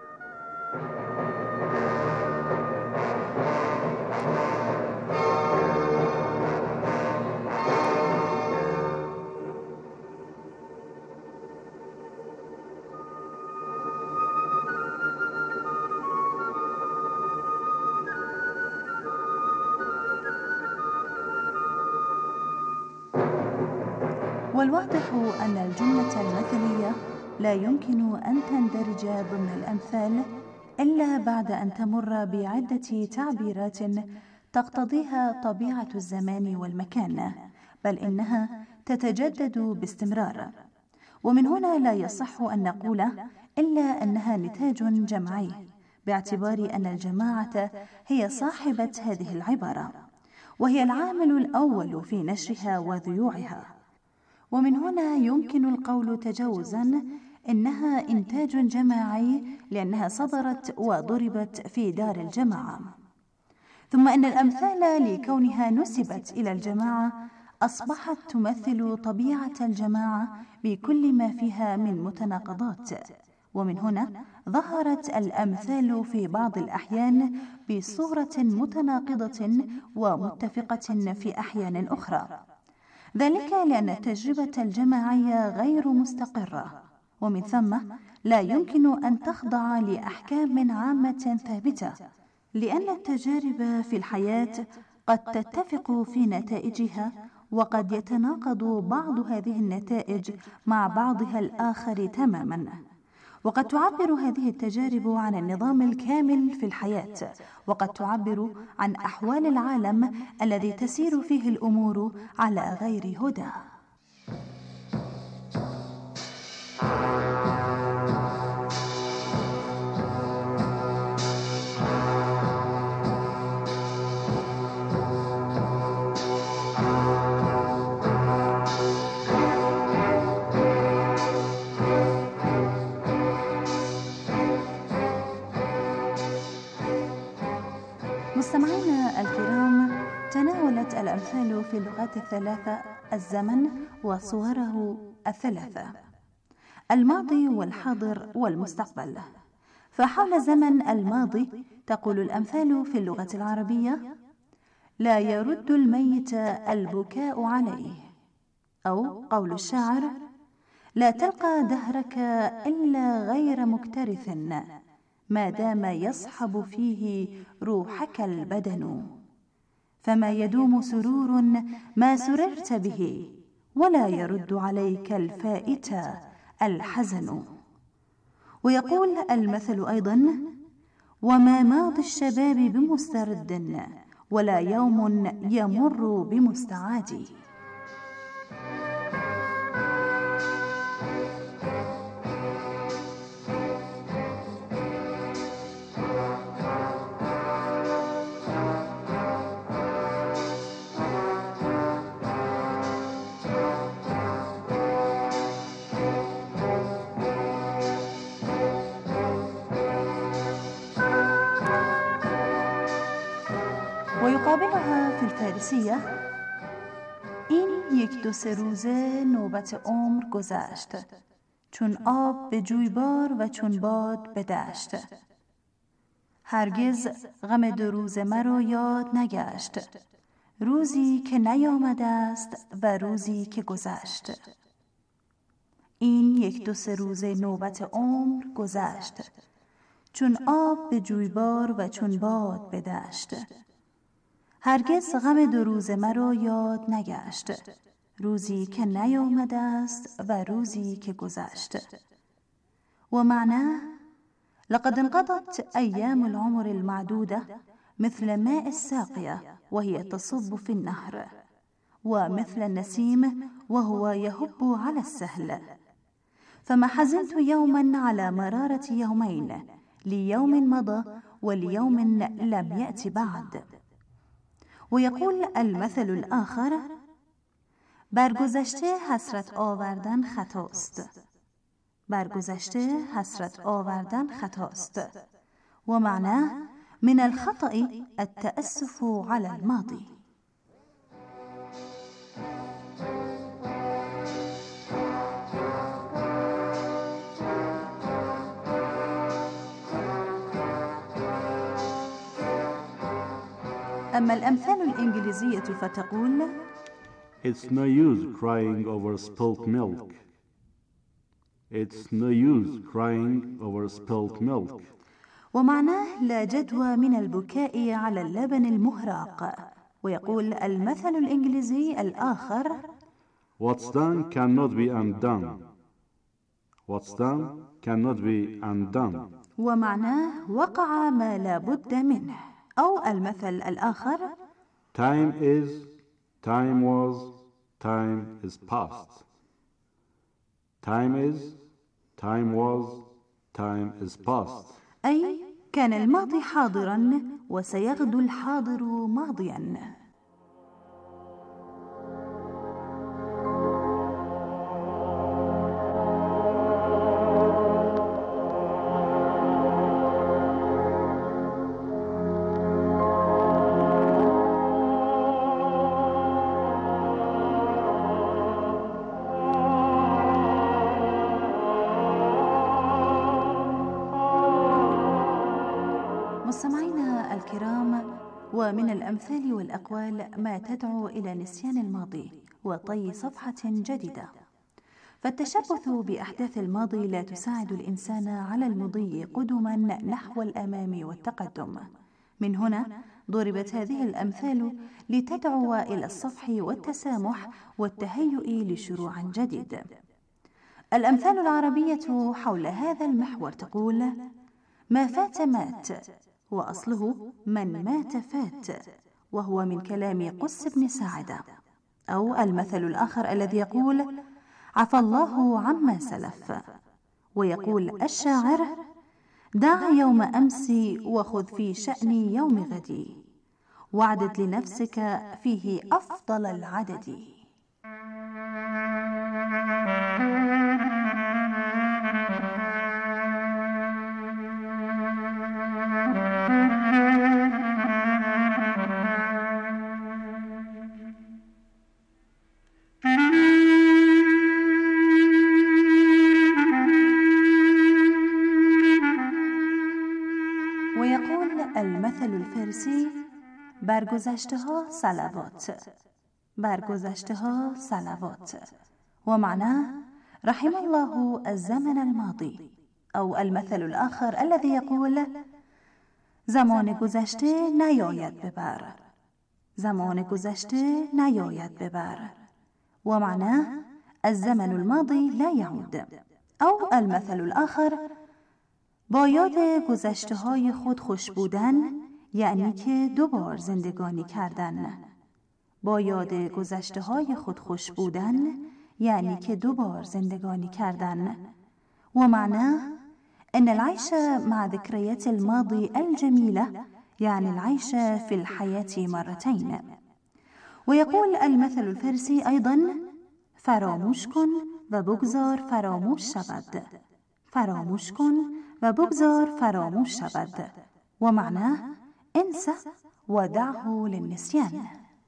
والواضح أن الجملة المثلية لا يمكن أن تندرج ضمن الأمثال إلا بعد أن تمر بعدة تعبيرات تقتضيها طبيعة الزمان والمكان، بل إنها تتجدد باستمرار. ومن هنا لا يصح أن نقول إلا أنها نتاج جمعي، باعتبار أن الجماعة هي صاحبة هذه العبارة، وهي العامل الأول في نشرها وذيوعها. ومن هنا يمكن القول تجاوزا إنها إنتاج جماعي لأنها صدرت وضربت في دار الجماعة. ثم إن الأمثال لكونها نسبت إلى الجماعة أصبحت تمثل طبيعة الجماعة بكل ما فيها من متناقضات، ومن هنا ظهرت الأمثال في بعض الأحيان بصورة متناقضة ومتفقة في أحيان أخرى، ذلك لأن التجربة الجماعية غير مستقرة، ومن ثم لا يمكن أن تخضع لأحكام عامة ثابتة، لأن التجارب في الحياة قد تتفق في نتائجها، وقد يتناقض بعض هذه النتائج مع بعضها الآخر تماما. وقد تعبر هذه التجارب عن النظام الكامل في الحياة، وقد تعبر عن أحوال العالم الذي تسير فيه الأمور على غير هدى. مستمعينا الكرام، تناولت الأمثال في اللغات الثلاثة الزمن وصوره الثلاثة: الماضي والحاضر والمستقبل. فحول زمن الماضي تقول الأمثال في اللغة العربية: لا يرد الميت البكاء عليه. أو قول الشاعر: لا تلقى دهرك إلا غير مكترث، ما دام يصحب فيه روحك البدن، فما يدوم سرور ما سررت به، ولا يرد عليك الفائت الحزن. ويقول المثل أيضا: وما ماضي الشباب بمسترد، ولا يوم يمر بمستعاد. ويقابلها في الفارسية: این 1-2 روزه نوبت عمر گذشت، چون آب به جویبار و چون باد به دشت. هرگز غم 2 روز مرا یاد نگشت، روزی که نیامده است و روزی که گذشت. این 1-2 روزه نوبت عمر گذشت، چون آب به جویبار و چون باد به دشت. هرگز غم 2 روز مرا یاد نگشت، روزی که نیامده است و روزی که گذشت. و معناه: لقد انقضت أيام العمر المعدودة مثل ماء الساقية وهي تصب في النهر، ومثل النسيم وهو يهب على السهل، فما حزنت يوما على مرارة يومين، ليوم مضى وليوم لم يأت بعد. ويقول المثل الآخر: برگذشته حسرت آوردن خطاست، برگذشته حسرت آوردن خطاست. و معناه: من الخطأ التأسف على الماضي. أما الأمثال الإنجليزية فتقول: It's no use crying over spilt milk. It's no use crying over spilt milk. ومعناه: لا جدوى من البكاء على اللبن المهراق. ويقول المثل الإنجليزي الآخر: What's done cannot be undone. What's done cannot be undone. ومعناه: وقع ما لا بد منه. أو المثل الآخر: Time is, time was, time is past. Time is, time was, time is past. أي كان الماضي حاضرا وسيغدو الحاضر ماضيا. مستمعينا الكرام، ومن الأمثال والأقوال ما تدعو إلى نسيان الماضي وطي صفحة جديدة. فالتشبث بأحداث الماضي لا تساعد الإنسان على المضي قدما نحو الأمام والتقدم. من هنا ضربت هذه الأمثال لتدعو إلى الصفح والتسامح والتهيؤ لشروع جديد. الأمثال العربية حول هذا المحور تقول: ما فات مات، وأصله من مات فات، وهو من كلام قس بن ساعدة. أو المثل الآخر الذي يقول: عفى الله عما سلف. ويقول الشاعر: دع يوم أمس وخذ في شأن يوم غدي، واعدد لنفسك فيه أفضل العدد. ويقول المثل الفارسي: برگذشته‌ها صلوات، برگذشته‌ها صلوات. ومعناه رحم الله الزمن الماضي، أو المثل الآخر الذي يقول زمان گذشته نیاید ببر، زمان گذشته نیاید ببر. ومعناه الزمن الماضي لا يعود. أو المثل الآخر با یاد گذشته های خود خوش بودن، یعنی که دوبار زندگانی کردن. با یاد گذشته های خود خوش بودن، یعنی که دوبار زندگانی کردن. ومعناه أن العيش مع ذكريات الماضي الجميلة يعني العيش في الحياة مرتين. ويقول المثل الفارسي أيضا فراموش کن و بگذار فراموش شود، فراموش کن و بگذار فراموش شود. ومعناه انسى ودعه للنسيان.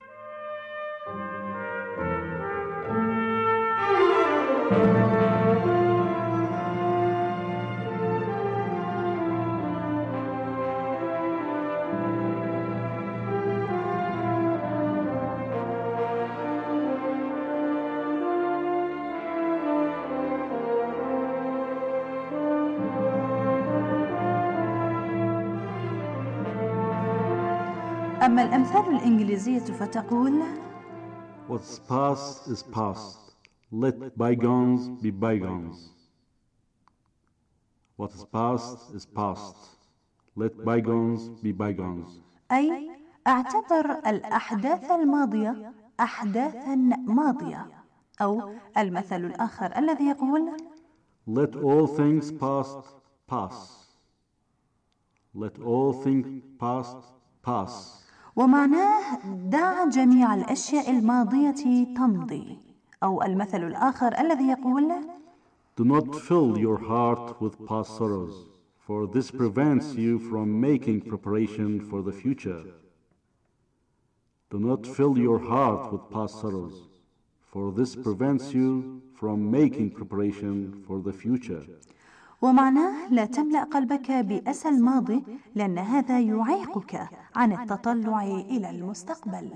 أما الأمثال الإنجليزية فتقول What's past is past. Let bygones be bygones. What is past is past. Let bygones be bygones. أي اعتبر الأحداث الماضية أحداثا ماضية. أو المثل الآخر الذي يقول Let all things past pass. Let all things past pass. ومعناه دع جميع الأشياء الماضية تمضي. أو المثل الآخر الذي يقول Do not fill your heart with past sorrows, for this prevents you from making preparation for the future. Do not fill your heart with past sorrows, for this prevents you from making preparation for the future. ومعناه لا تملأ قلبك بأسى الماضي، لأن هذا يعيقك عن التطلع إلى المستقبل.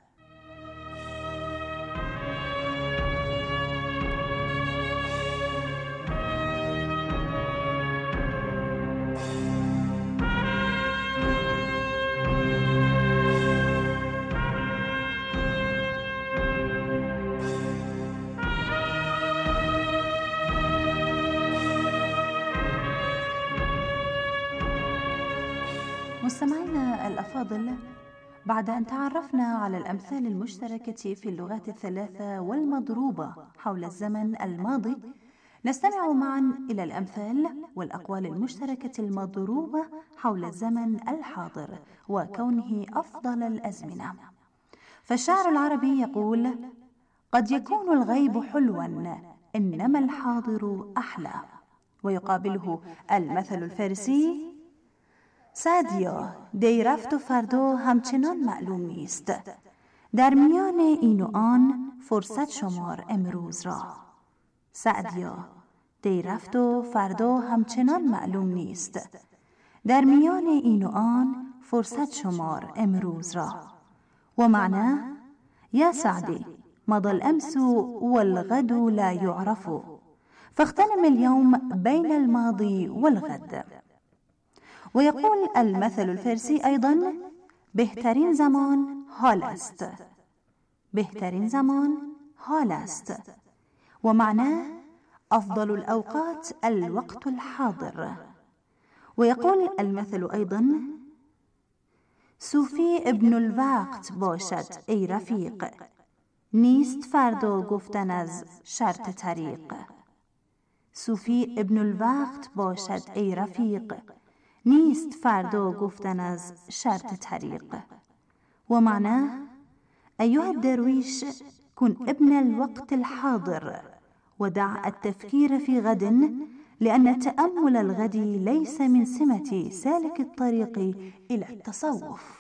مستمعينا الأفاضل، بعد أن تعرفنا على الأمثال المشتركة في اللغات الثلاثة والمضروبة حول الزمن الماضي، نستمع معا إلى الأمثال والأقوال المشتركة المضروبة حول الزمن الحاضر وكونه أفضل الأزمنة. فالشاعر العربي يقول: قد يكون الغيب حلوا إنما الحاضر أحلى. ويقابله المثل الفارسي: سعدیا دی رفت و فردا همچنان معلوم نیست. در میان این و آن فرصت شمار امروز را. سعدیا دی رفت و فردا همچنان معلوم نیست. در میان این و آن فرصت شمار امروز را. ومعناه يا سعدي مضى الأمس والغد لا يعرف، فاغتنم اليوم بين الماضي والغد. ويقول المثل الفارسي أيضا: بهترین زمان حال است. بهترین زمان حال است. ومعناه أفضل الأوقات الوقت الحاضر. ويقول المثل أيضا: صوفی ابن الوقت باشد ای رفیق، نیست فردا گفتن از شرط طریق. صوفی ابن الوقت باشد ای رفیق، نیست فردا گفتن از شرط طریق. ومعناه أيها الدرويش كن ابن الوقت الحاضر ودع التفكير في غد، لأن تأمل الغد ليس من سمة سالك الطريق إلى التصوف.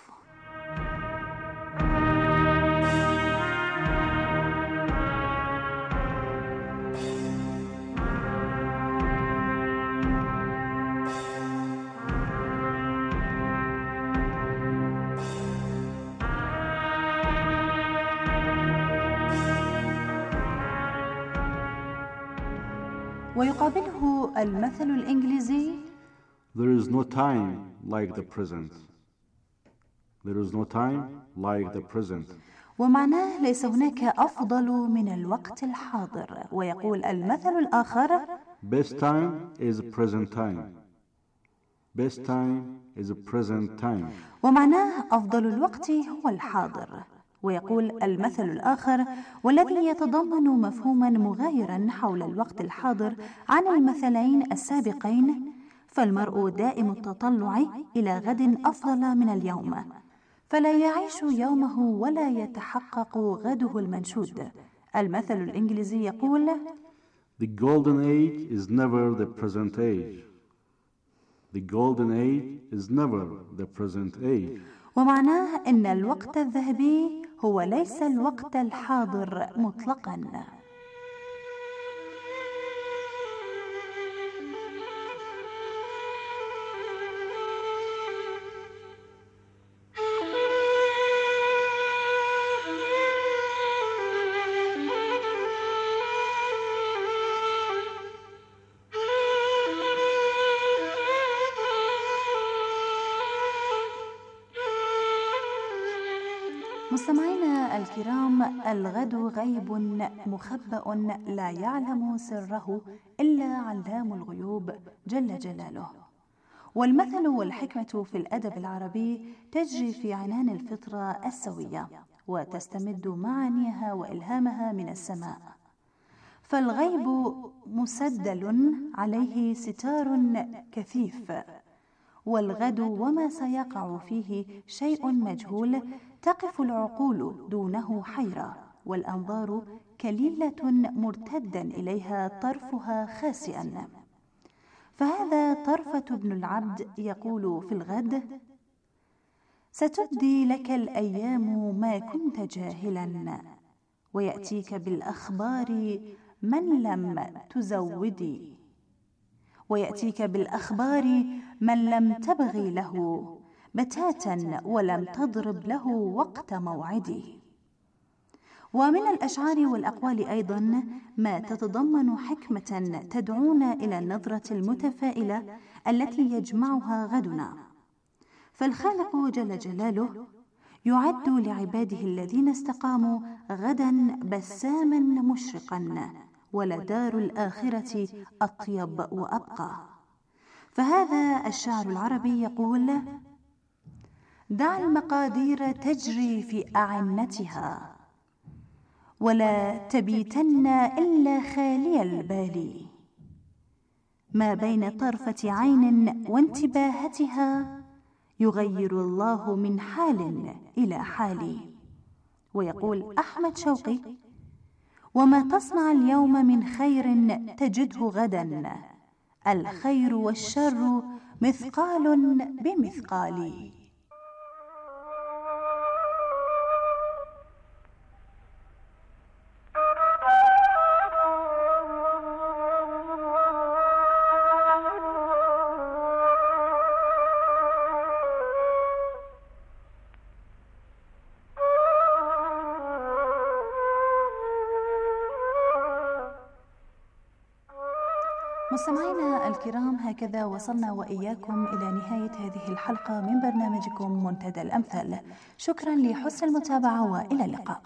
ويقابله المثل الإنجليزي There is no time like the present. There is no time like the present. ومعناه ليس هناك أفضل من الوقت الحاضر. ويقول المثل الآخر Best time is present time. Best time is present time. ومعناه أفضل الوقت هو الحاضر. ويقول المثل الآخر والذي يتضمن مفهوما مغايرا حول الوقت الحاضر عن المثلين السابقين: فالمرء دائم التطلع إلى غد أفضل من اليوم، فلا يعيش يومه ولا يتحقق غده المنشود. المثل الإنجليزي يقول The golden age is never the present age. The golden age is never the present age. ومعناه أن الوقت الذهبي هو ليس الوقت الحاضر مطلقا. مستمعينا الكرام، الغد غيب مخبأ لا يعلم سره إلا علام الغيوب جل جلاله. والمثل والحكمة في الأدب العربي تجري في عنان الفطرة السوية، وتستمد معانيها وإلهامها من السماء. فالغيب مسدل عليه ستار كثيف، والغد وما سيقع فيه شيء مجهول تقف العقول دونه حيرة، والأنظار كليلة مرتدا إليها طرفها خاسئا. فهذا طرفة بن العبد يقول في الغد: ستبدي لك الأيام ما كنت جاهلا، ويأتيك بالأخبار من لم تزودي، ويأتيك بالأخبار من لم تبغي له بتاتا ولم تضرب له وقت موعدي. ومن الأشعار والأقوال أيضا ما تتضمن حكمة تدعونا إلى النظرة المتفائلة التي يجمعها غدنا. فالخالق جل جلاله يعد لعباده الذين استقاموا غدا بساما مشرقا، ولدار الآخرة أطيب وأبقى. فهذا الشعر العربي يقول: دع المقادير تجري في أعنتها، ولا تبيتن إلا خالي البال، ما بين طرفة عين وانتباهتها يغير الله من حال إلى حال. ويقول أحمد شوقي: وما تصنع اليوم من خير تجده غدا، الخير والشر مثقال بمثقال. مستمعينا الكرام، هكذا وصلنا وإياكم إلى نهاية هذه الحلقة من برنامجكم منتدى الأمثال. شكرا لحسن المتابعة وإلى اللقاء.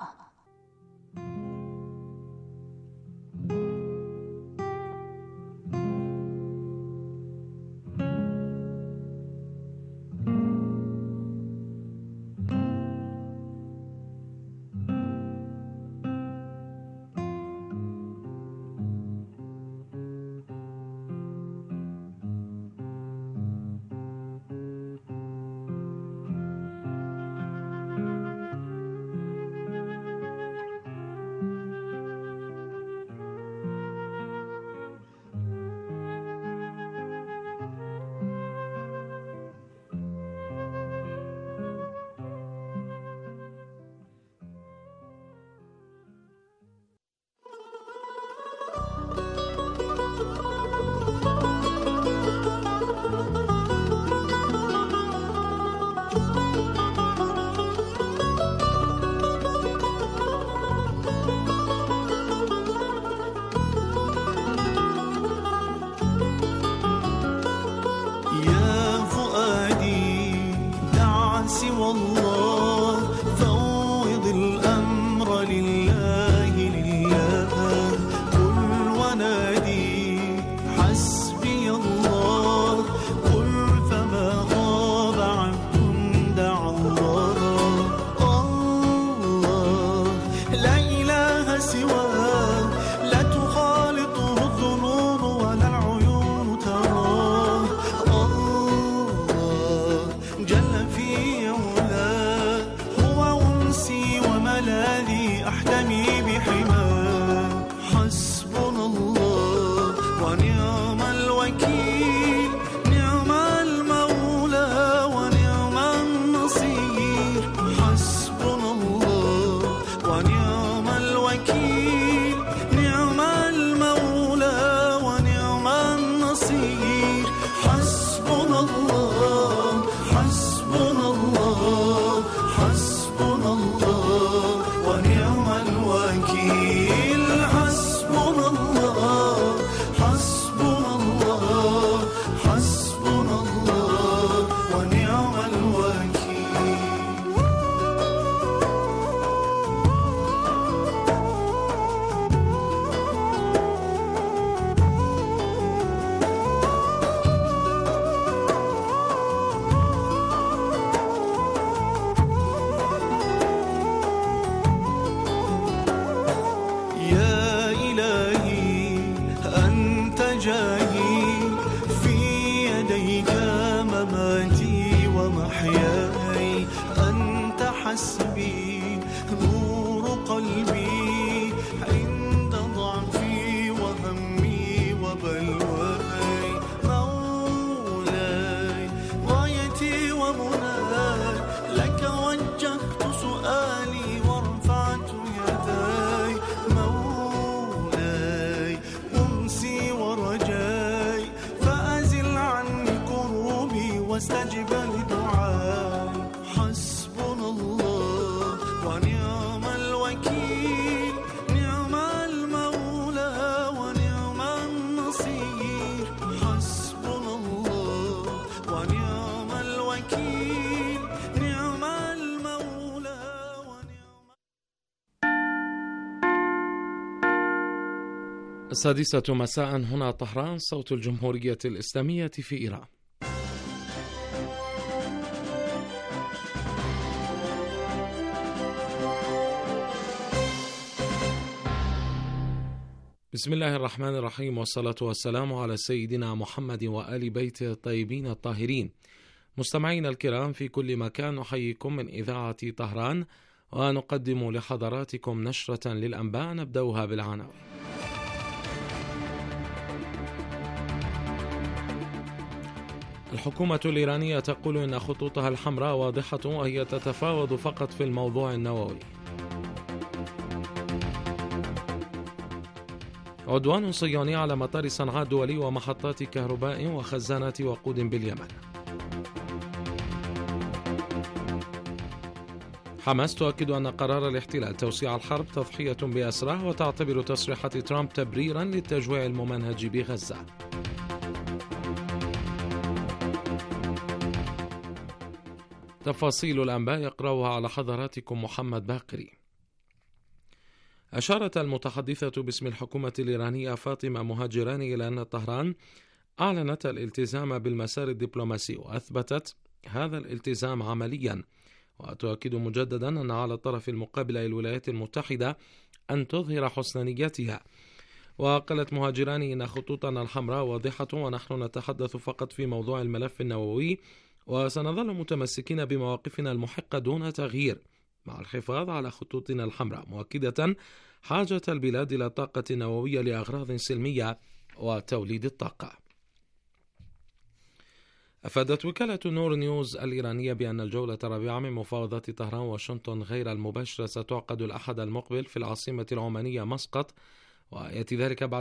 ونعم الوكيل، نعم المولى ونعم النصير، حسبنا الله ونعم الوكيل، نعم المولى ونعم النصير، حسبنا الله حسبنا الله حسبنا الله ونعم الوكيل، حسبنا الله حسبنا الله حسبنا الله ونعم الوكيل. يا إلهي أنت جاهي، في يديك مماتي ومحياي، أنت حسبي نور قلبي عند ضعفي وهمي وبلواي، مولاي غايتي ومناي، لك وجهت سؤالي ورفعت يداي، مولاي أمسي ورجاي، فأزل عني كروبي واستجب لدعاي، حسبنا الله ونعم الوكيل، نعم المولى ونعم النصير، حسبنا الله ونعم الوكيل، نعم المولى ونعم. السادسة مساء، هنا طهران، صوت الجمهورية الإسلامية في إيران. بسم الله الرحمن الرحيم، والصلاة والسلام على سيدنا محمد وآل بيته الطيبين الطاهرين. مستمعينا الكرام في كل مكان، نحييكم من إذاعة طهران، ونقدم لحضراتكم نشرة للأنباء نبدأها بالعناوين. الحكومة الإيرانية تقول إن خطوطها الحمراء واضحة وهي تتفاوض فقط في الموضوع النووي. عدوان صهيوني على مطار صنعاء الدولي ومحطات كهرباء وخزانات وقود باليمن. حماس تؤكد أن قرار الاحتلال توسيع الحرب تضحية بأسرى، وتعتبر تصريحات ترامب تبريرا للتجويع الممنهج بغزة. تفاصيل الأنباء يقرأها على حضراتكم محمد باقري. أشارت المتحدثة باسم الحكومة الإيرانية فاطمة مهاجراني إلى أن طهران أعلنت الالتزام بالمسار الدبلوماسي، وأثبتت هذا الالتزام عمليا، وتؤكد مجددا أن على الطرف المقابل الولايات المتحدة أن تظهر حسن نيتها. وقالت مهاجراني إن خطوطنا الحمراء واضحة، ونحن نتحدث فقط في موضوع الملف النووي، وسنظل متمسكين بمواقفنا المحقة دون تغيير مع الحفاظ على خطوطنا الحمراء، مؤكدة حاجة البلاد إلى طاقة نووية لأغراض سلمية وتوليد الطاقة. أفادت وكالة نور نيوز الإيرانية بأن الجولة الرابعة من مفاوضات طهران واشنطن غير المباشرة ستعقد الأحد المقبل في العاصمة العمانية مسقط، ويأتي ذلك بعد